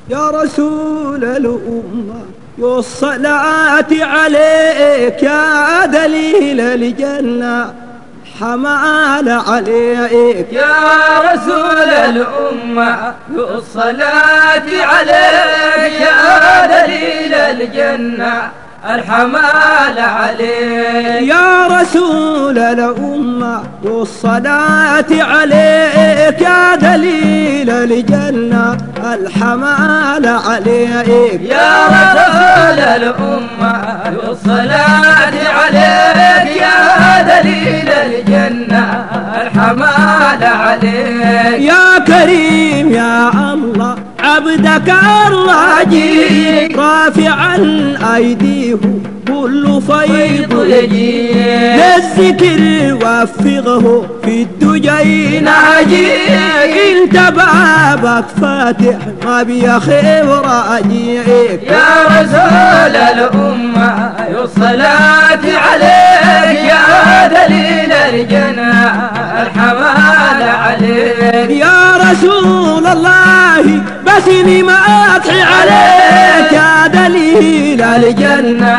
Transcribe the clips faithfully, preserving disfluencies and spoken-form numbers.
يا رسول الأمة والصلاة عليك يا دليل الجنة حمال عليك يا رسول الأمة والصلاة عليك يا دليل الجنة الحمال عليك يا رسول الأمة والصلاة عليك يا دليل الجنة الحمال عليك يا رسول الأمة والصلاة عليك يا دليل الجنة الحمال عليك يا كريم يا الله عبدك الراجي رافعا أيديه كل فيض يجي للذكر وفقه في الدجى ناجي انت بابك فاتح ما بيخيب راجيك يا رسول الأمة والصلاة عليك يا دليل الجنة الحمال عليك يا رسول الله بسني ما أطحي عليك يا دليل الجنة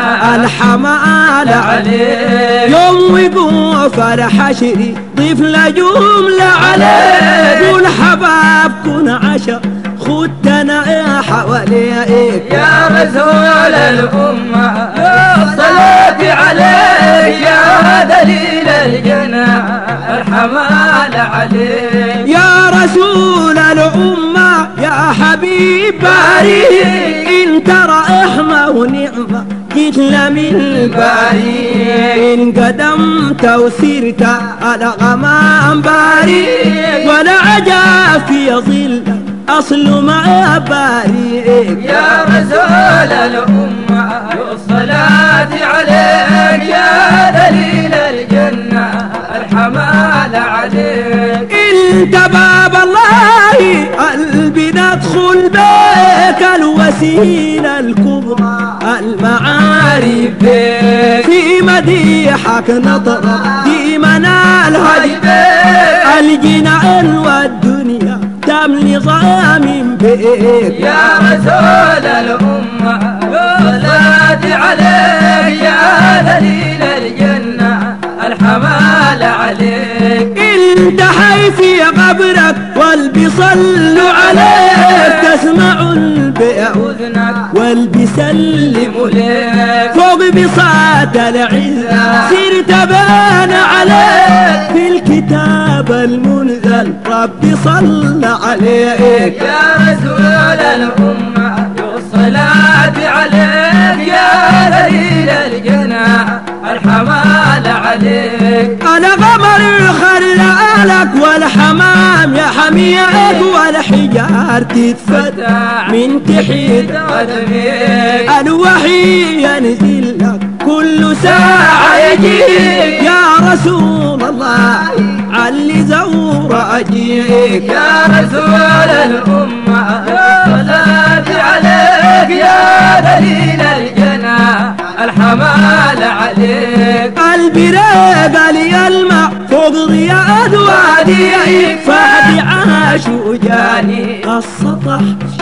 الحمال عليك يوم يقوم فرح شري ضيف لجملة عليك والحباب كن عشا خدتنا حواليك يا رسول الأمة الصلاة عليك يا دليل الجنة الحمال عليك يا رسول الأمة يا حبيب باري انت رحمة ونعمة جيت من باري إن قدمت وسرت على غمام باري ولا عجاب في ظل أصل ما باريك يا رسول الأمة والصلاة عليك يا دليل الجنة الحمال عليك انت باب الله قلبي ندخل بك الوسيلة الكبرى المعارف بك في مديحك نطر في منال هجبك الجنان والدنيا تملي ضامن بك يا رسول الأمة والصلاة عليك يا دليل الجنة الحمال عليك انت حي في قبرك والبيصلوا عليك تسمع البيع أذنك والبيسلموا لك فوق بساط العزة سرت بان عليك في الكتاب المنزل ربي صلى عليك يا رسول الأمة والصلاة عليك يا دليل الجنة الحمال عليك أنا قمر خلالك والحمام يا حميك والحجار تتفتح من تحت قدميك الوحي ينزل لك كل ساعة يجيك يا رسول الله علي زور أجيك يا رسول الأمة والصلاة عليك يا دليل الجنة الحمال عليك قلبي راق لي الماء فوق ضياء وادي فادي عاشق جاني السطح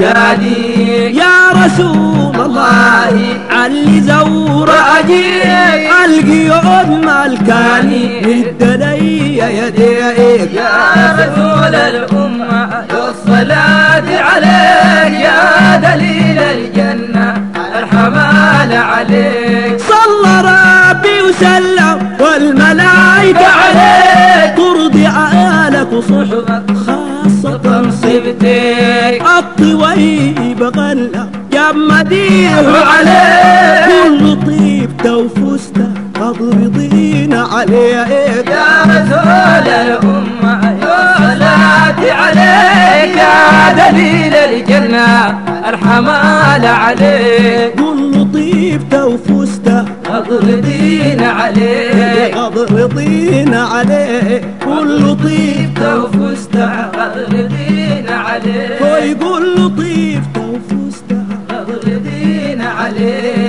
شاديك يا رسول الله علي زور أجيك القيود مالكاني بالدلي يديك يا رسول الأمة والصلاة عليك يا دليل الجنة الحمال عليك صلى ربي وسلم والملائكة عليك ترضي آلك وصحبك خاصة صبتك الطويب غلى يا مديح عليك كل طيبته وفستة تضرضين عليك يا رسول الأمة والصلاة عليك يا دليل الجنة الحمال عليك كل طيبته وفستة أضربين عليك أضرضين عليك كل طيبته وفستة أضربين عليك ويقول طيبته وفستة أضربين عليك